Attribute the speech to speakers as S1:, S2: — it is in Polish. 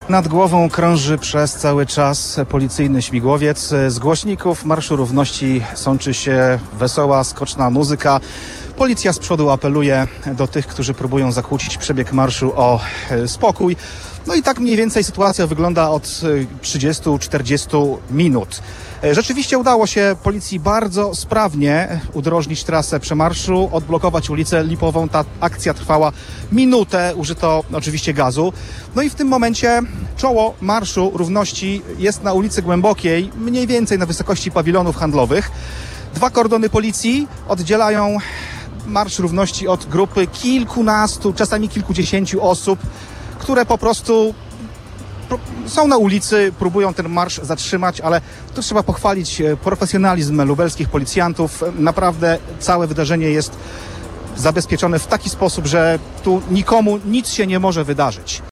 S1: Nad głową krąży przez cały czas policyjny śmigłowiec. Z głośników Marszu Równości sączy się wesoła, skoczna muzyka. Policja z przodu apeluje do tych, którzy próbują zakłócić przebieg marszu, o spokój. No i tak mniej więcej sytuacja wygląda od 30-40 minut. Rzeczywiście udało się policji bardzo sprawnie udrożnić trasę przemarszu, odblokować ulicę Lipową. Ta akcja trwała minutę, użyto oczywiście gazu. No i w tym momencie czoło Marszu Równości jest na ulicy Głębokiej, mniej więcej na wysokości pawilonów handlowych. 2 kordony policji oddzielają Marsz Równości od grupy kilkunastu, czasami kilkudziesięciu osób, które po prostu są na ulicy, próbują ten marsz zatrzymać, ale tu trzeba pochwalić profesjonalizm lubelskich policjantów. Naprawdę całe wydarzenie jest zabezpieczone w taki sposób, że tu nikomu nic się nie może wydarzyć.